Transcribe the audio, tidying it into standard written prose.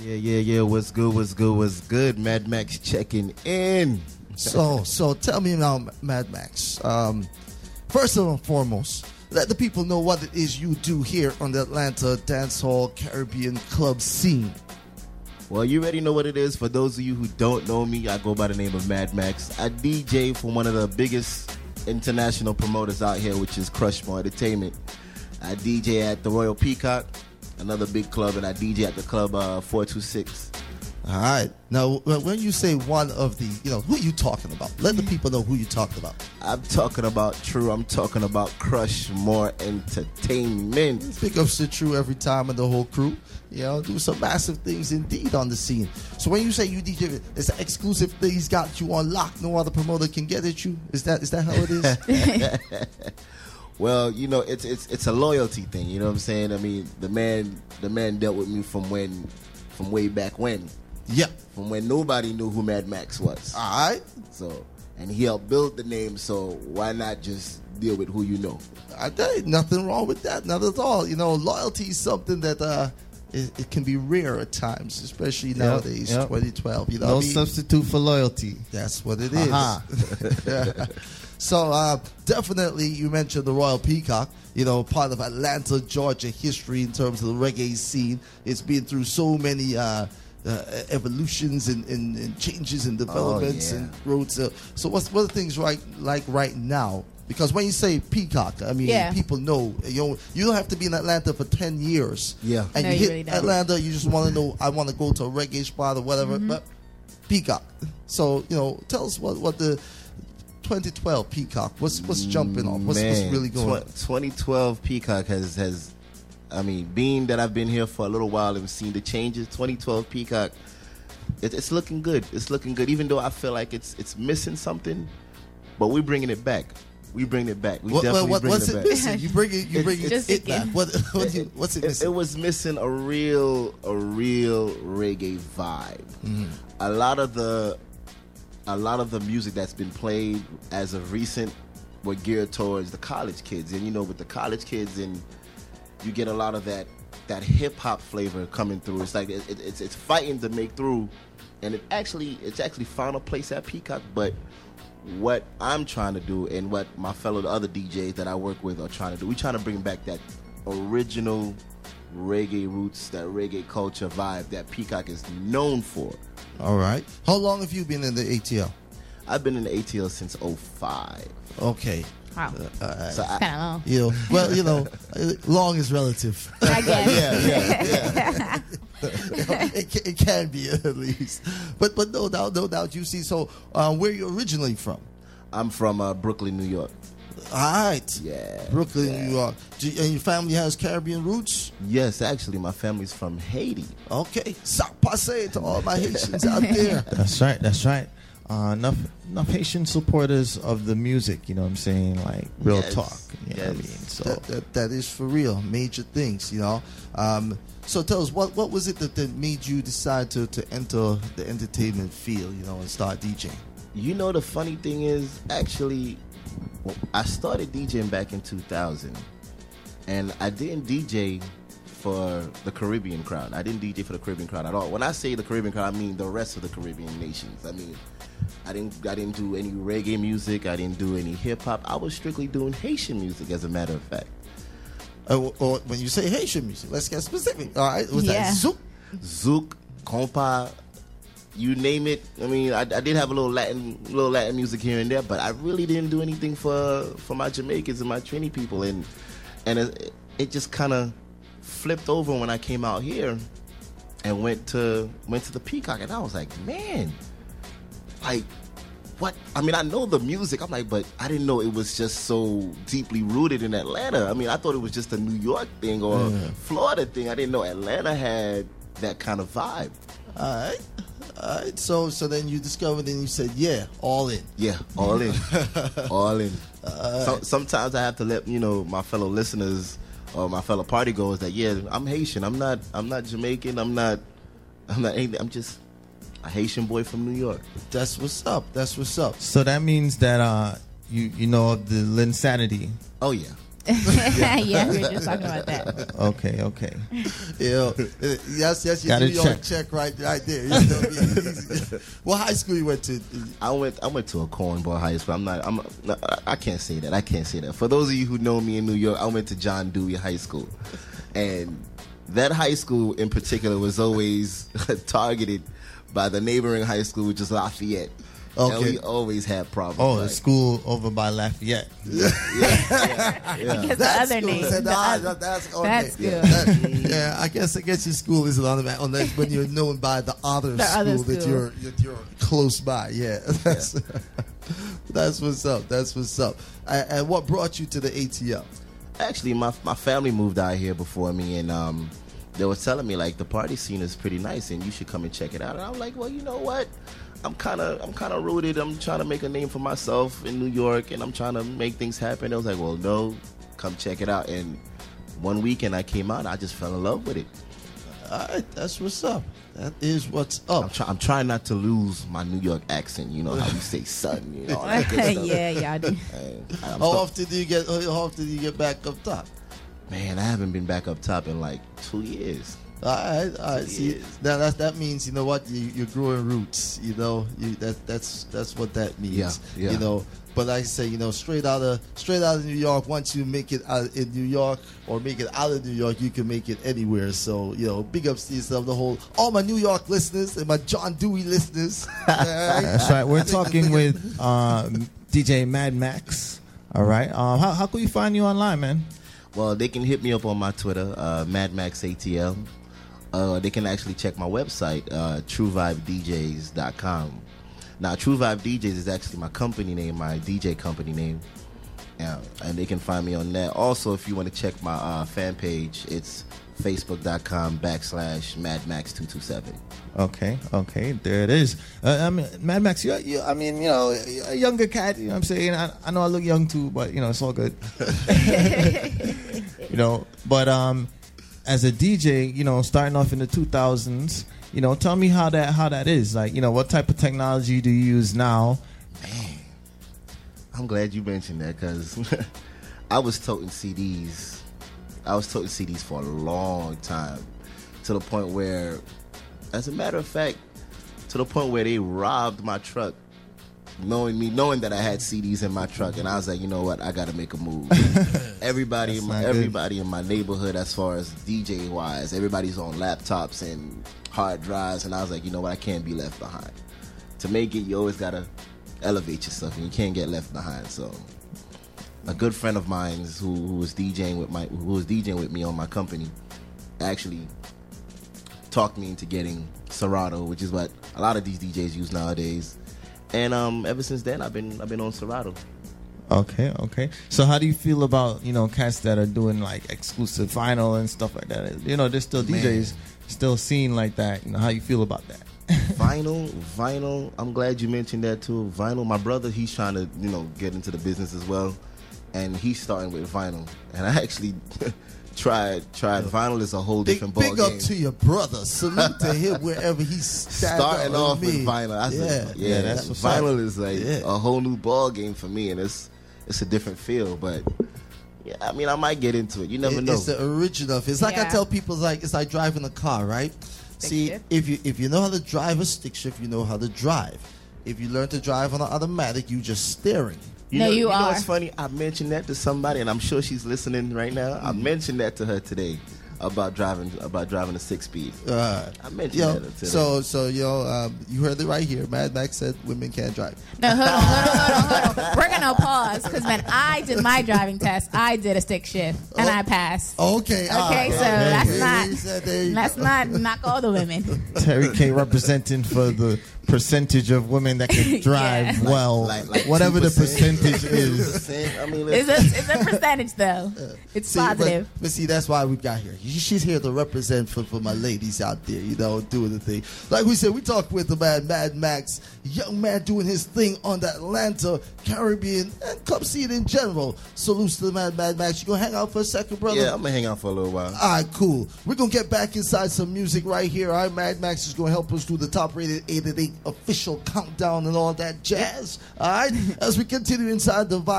Yeah. What's good? What's good? What's good? Mad Max checking in. So tell me now, Mad Max. First and foremost, let the people know what it is you do here on the Atlanta dancehall Caribbean club scene. Well, you already know what it is. For those of you who don't know me, I go by the name of Mad Max. I DJ for one of the biggest international promoters out here, which is Crushmore Entertainment. I DJ at the Royal Peacock, another big club, and I DJ at the club 426. All right. Now, when you say one of the, who are you talking about? Let the people know who you're talking about. I'm talking about True. I'm talking about Crushmore Entertainment. Pick up Sid True every time and the whole crew. Do some massive things indeed on the scene. So when you say you DJ, it's an exclusive thing. He's got you on lock. No other promoter can get at you. Is that how it is? Well, it's a loyalty thing. You know what I'm saying? I mean, the man dealt with me from way back when. Yeah. From when nobody knew who Mad Max was. All right. So, and he helped build the name, so why not just deal with who you know? I tell you, nothing wrong with that. Not at all. Loyalty is something that it can be rare at times, especially nowadays, 2012. No substitute for loyalty. That's what it is. So, definitely, you mentioned the Royal Peacock, part of Atlanta, Georgia history in terms of the reggae scene. It's been through so many evolutions and changes and developments and roads. So what are things like right now? Because when you say Peacock, I mean, people know. You don't have to be in Atlanta for 10 years. Yeah. And no, you hit really Atlanta, you just want to know, I want to go to a reggae spot or whatever. But Peacock. So, tell us what the 2012 Peacock, what's jumping off? What's really going on? 2012 Peacock has being that I've been here for a little while and seen the changes, 2012 Peacock, it's looking good. It's looking good, even though I feel like it's missing something, but we're bringing it back. We bring it back. What's it back. Missing? You bring it back. What's it missing? It was missing a real reggae vibe. Mm-hmm. A lot of the music that's been played as of recent were geared towards the college kids, and with the college kids, and you get a lot of that hip hop flavor coming through. It's like it's fighting to make through, and it's actually found a place at Peacock. But what I'm trying to do, and what my fellow other DJs that I work with are trying to do, we're trying to bring back that original reggae roots, that reggae culture vibe that Peacock is known for. All right. How long have you been in the ATL? I've been in the ATL since 2005. Okay. Wow. So kind of long. Long is relative. I guess. It can be at least. But no doubt. You see, so where are you originally from? I'm from Brooklyn, New York. All right. Yeah. Brooklyn, New York. And your family has Caribbean roots? Yes, actually, my family's from Haiti. Okay. Sac passe to all my Haitians out there. That's right. Enough Haitian supporters of the music, you know what I'm saying? Like, real talk. You know what I mean? So that is for real. Major things, So tell us, what was it that made you decide to enter the entertainment field, and start DJing? The funny thing is, actually, I started DJing back in 2000, and I didn't DJ for the Caribbean crowd. I didn't DJ for the Caribbean crowd at all. When I say the Caribbean crowd, I mean the rest of the Caribbean nations. I mean, I didn't do any reggae music. I didn't do any hip hop. I was strictly doing Haitian music, as a matter of fact. Or when you say Haitian music, let's get specific. All right, was that Zouk, compa, you name it. I mean, I did have a little Latin music here and there, but I really didn't do anything for my Jamaicans and my Trini people, and it just kind of flipped over when I came out here and went to the Peacock, and I was like, man, like, what? I mean, I know the music. I'm like, but I didn't know it was just so deeply rooted in Atlanta. I mean, I thought it was just a New York thing or Florida thing. I didn't know Atlanta had that kind of vibe. All right. So then you discovered and you said, all in. Yeah, all in. All in. Sometimes I have to let my fellow listeners or my fellow party goers that I'm Haitian. I'm not Jamaican. I'm not anything. I'm just a Haitian boy from New York. That's what's up. So that means that you know of the Linsanity. Oh yeah. Yeah, we were just talking about that. Okay. Yes, your New York check right there. You know, what high school you went to? I went to a cornball high school. I can't say that. I can't say that. For those of you who know me in New York, I went to John Dewey High School, and that high school in particular was always targeted by the neighboring high school, which is Lafayette. Okay. And we always had problems. Oh, the school over by Lafayette. Yeah. I guess the other name. That's okay. That's good. I guess your school isn't on that unless when you're known by the other school that you're close by. Yeah, that's what's up. That's what's up. And what brought you to the ATL? Actually, my family moved out here before me, and they were telling me like the party scene is pretty nice, and you should come and check it out. And I'm like, well, you know what? I'm kind of rooted. I'm trying to make a name for myself in New York, and I'm trying to make things happen. I was like, well, no, come check it out. And one weekend I came out, and I just fell in love with it. All right, that's what's up. That is what's up. I'm trying not to lose my New York accent. You know how we say "son." You know, all that good stuff. Yeah, y'all do. How often do you get back up top? Man, I haven't been back up top in like 2 years. All right. See, that means, you know what, you're growing roots. You know, that's what that means. Yeah. You know, but like I say, you know, straight out of New York. Once you make it out in New York or make it out of New York, you can make it anywhere. So, you know, big ups to yourself, all my New York listeners and my John Dewey listeners. That's right. We're talking with DJ Mad Max. All right. How can we find you online, man? Well, they can hit me up on my Twitter, MadMaxATL. They can actually check my website, TrueVibeDJs.com. Now, True Vibe DJs is actually my company name, my DJ company name. And they can find me on that. Also, if you want to check my fan page, it's Facebook.com/MadMax227. Okay, there it is. I mean, Mad Max, you're a younger cat. You know what I'm saying? I know I look young too, but you know it's all good. You know, but as a DJ, you know, starting off in the 2000s, you know, tell me how that is. Like, you know, what type of technology do you use now? Man, I'm glad you mentioned that because I was toting CDs. I was toting CDs for a long time, to the point where, as a matter of fact, to the point where they robbed my truck, knowing that I had CDs in my truck, and I was like, you know what, I got to make a move. everybody in my neighborhood, as far as DJ wise, everybody's on laptops and hard drives, and I was like, you know what, I can't be left behind. To make it, you always gotta elevate yourself, and you can't get left behind. So, a good friend of mine who was DJing with me on my company actually talked me into getting Serato, which is what a lot of these DJs use nowadays. And ever since then, I've been on Serato. Okay. So how do you feel about, you know, cats that are doing like exclusive vinyl and stuff like that? You know, there's still DJs still seen like that. You know, how you feel about that? Vinyl. I'm glad you mentioned that too. Vinyl. My brother, he's trying to, you know, get into the business as well, and he's starting with vinyl. And I actually tried. Vinyl is a whole different ball game. Big up to your brother. Salute to him wherever he's starting off with vinyl. That's vinyl is like a whole new ball game for me, and it's a different feel. But yeah, I mean, I might get into it. You never know. It's the original. It's like I tell people, it's like driving a car, right? See, if you know how to drive a stick shift, you know how to drive. If you learn to drive on an automatic, you just steering. You know what's funny? I mentioned that to somebody, and I'm sure she's listening right now. I mentioned that to her today about driving a 6-speed. I mentioned that today. So you heard it right here. Mad Max said women can't drive. No, hold on. We're gonna pause because when I did my driving test, I did a stick shift and I passed. Okay. Let's not knock all the women. Terry K representing for the percentage of women that can drive well, like whatever 2%, the percentage is. I mean, it's a percentage though. It's positive. But see, that's why we got here. She's here to represent for my ladies out there, you know, doing the thing. Like we said, we talked with the man Mad Max, young man doing his thing on the Atlanta, Caribbean, and Club Scene in general. Salutes to the man Mad Max. You gonna hang out for a second, brother? Yeah, I'm gonna hang out for a little while. All right, cool. We're gonna get back inside some music right here. All right, Mad Max is gonna help us do the top rated 8 at 8 official countdown and all that jazz. All right, as we continue inside the vibe.